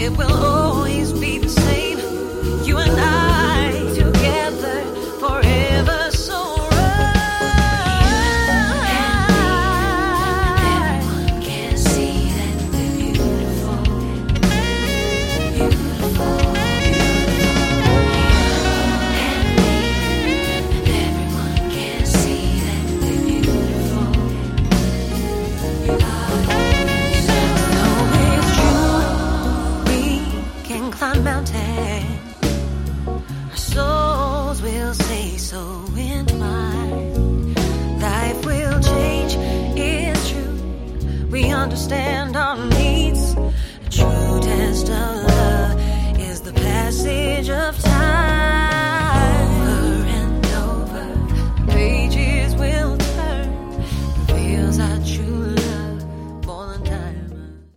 It will always be the same. You and I together forever, so right. Everyone can see that we're beautiful, beautiful, and me. Everyone can see that we're beautiful. Climb mountains, our souls will stay so entwined. Life will change, it's true. We understand our needs. A true test of love is the passage.